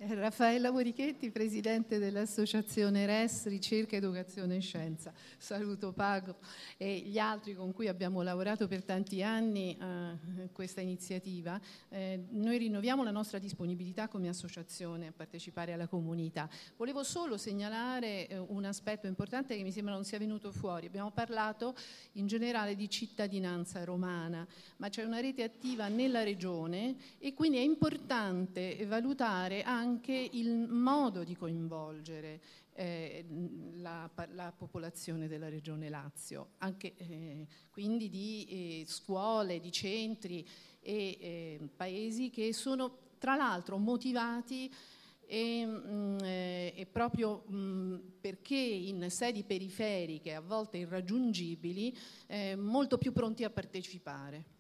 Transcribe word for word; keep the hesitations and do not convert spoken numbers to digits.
Raffaella Morichetti, presidente dell'associazione R E S, Ricerca, Educazione e Scienza. Saluto Pago e gli altri con cui abbiamo lavorato per tanti anni a questa iniziativa. Eh, noi rinnoviamo la nostra disponibilità come associazione a partecipare alla comunità. Volevo solo segnalare eh, un aspetto importante che mi sembra non sia venuto fuori. Abbiamo parlato in generale di cittadinanza romana, ma c'è una rete attiva nella regione e quindi è importante valutare anche anche il modo di coinvolgere eh, la, la popolazione della Regione Lazio, anche eh, quindi di eh, scuole, di centri e eh, paesi che sono tra l'altro motivati e, mh, e proprio mh, perché in sedi periferiche, a volte irraggiungibili, eh, molto più pronti a partecipare.